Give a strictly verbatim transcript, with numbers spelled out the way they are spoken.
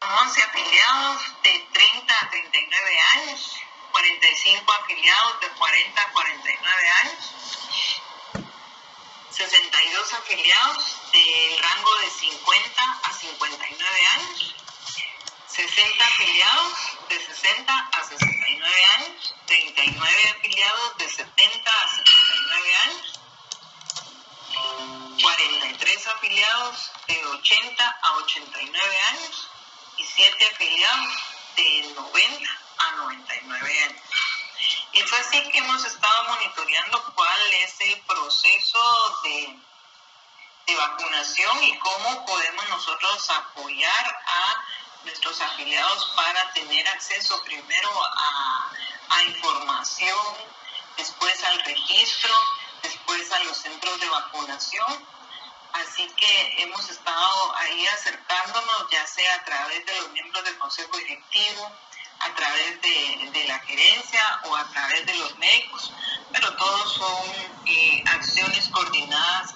once afiliados de treinta a treinta y nueve años, cuarenta y cinco afiliados de cuarenta a cuarenta y nueve años, sesenta y dos afiliados del rango de cincuenta a cincuenta y nueve años, sesenta afiliados de sesenta a sesenta y nueve años, treinta y nueve afiliados de setenta a setenta y nueve años, cuarenta y tres afiliados de ochenta a ochenta y nueve años y siete afiliados de noventa a noventa y nueve años. Es así que hemos estado monitoreando cuál es el proceso de, de vacunación y cómo podemos nosotros apoyar a nuestros afiliados para tener acceso primero a, a información, después al registro, después a los centros de vacunación. Así que hemos estado ahí acercándonos, ya sea a través de los miembros del Consejo Directivo, a través de, de la gerencia o a través de los médicos, pero todos son eh, acciones coordinadas